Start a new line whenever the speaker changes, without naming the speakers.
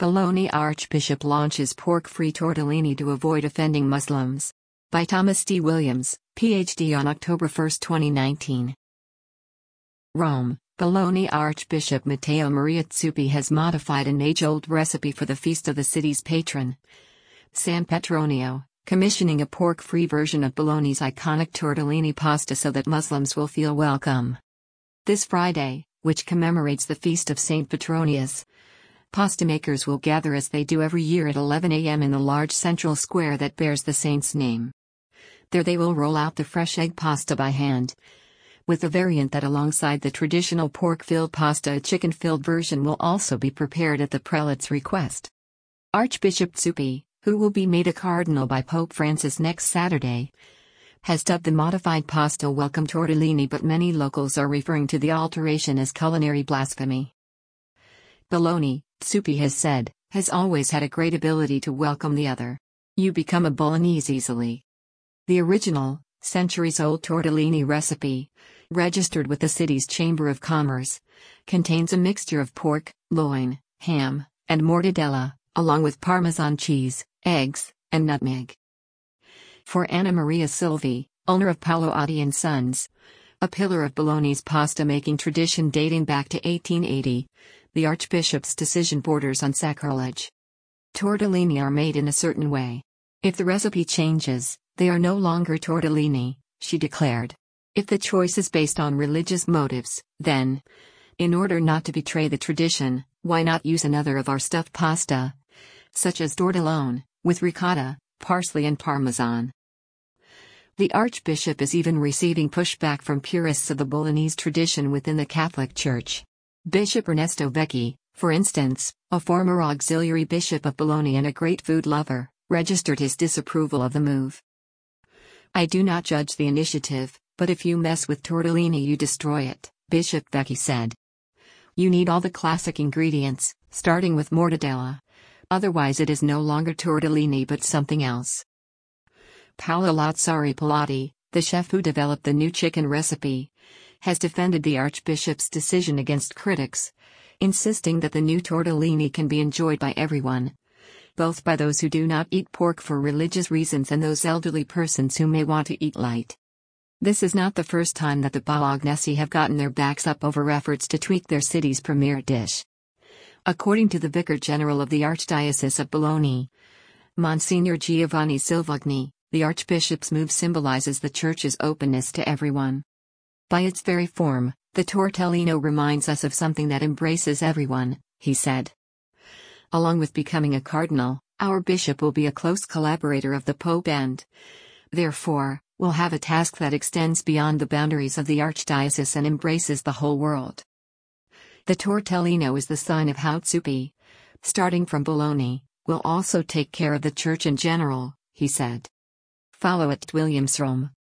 Bologna Archbishop launches pork-free tortellini to avoid offending Muslims. By Thomas D. Williams, Ph.D. on October 1, 2019. Rome, Bologna Archbishop Matteo Maria Zuppi has modified an age-old recipe for the feast of the city's patron, San Petronio, commissioning a pork-free version of Bologna's iconic tortellini pasta so that Muslims will feel welcome. This Friday, which commemorates the feast of Saint Petronius, pasta makers will gather as they do every year at 11 a.m. in the large central square that bears the saint's name. There they will roll out the fresh egg pasta by hand, with a variant that alongside the traditional pork-filled pasta, a chicken-filled version will also be prepared at the prelate's request. Archbishop Zuppi, who will be made a cardinal by Pope Francis next Saturday, has dubbed the modified pasta welcome tortellini, but many locals are referring to the alteration as culinary blasphemy. Bologna, Zuppi has said, has always had a great ability to welcome the other. You become a Bolognese easily. The original, centuries-old tortellini recipe, registered with the city's Chamber of Commerce, contains a mixture of pork, loin, ham, and mortadella, along with Parmesan cheese, eggs, and nutmeg. For Anna Maria Silvi, owner of Paolo Adi & Sons, a pillar of Bologna's pasta-making tradition dating back to 1880, the Archbishop's decision borders on sacrilege. Tortellini are made in a certain way. If the recipe changes, they are no longer tortellini, she declared. If the choice is based on religious motives, then, in order not to betray the tradition, why not use another of our stuffed pasta, such as tortellone, with ricotta, parsley and parmesan. The Archbishop is even receiving pushback from purists of the Bolognese tradition within the Catholic Church. Bishop Ernesto Vecchi, for instance, a former auxiliary bishop of Bologna and a great food lover, registered his disapproval of the move. I do not judge the initiative, but if you mess with tortellini you destroy it, Bishop Vecchi said. You need all the classic ingredients, starting with mortadella. Otherwise it is no longer tortellini but something else. Paolo Lazzari Pilati, the chef who developed the new chicken recipe, has defended the Archbishop's decision against critics, insisting that the new tortellini can be enjoyed by everyone, both by those who do not eat pork for religious reasons and those elderly persons who may want to eat light. This is not the first time that the Bolognesi have gotten their backs up over efforts to tweak their city's premier dish. According to the Vicar General of the Archdiocese of Bologna, Monsignor Giovanni Silvagni, the Archbishop's move symbolizes the Church's openness to everyone. By its very form, the tortellino reminds us of something that embraces everyone, he said. Along with becoming a cardinal, our bishop will be a close collaborator of the Pope and, therefore, will have a task that extends beyond the boundaries of the Archdiocese and embraces the whole world. The tortellino is the sign of how Zuppi, starting from Bologna, will also take care of the Church in general, he said. Follow @WilliamsRome.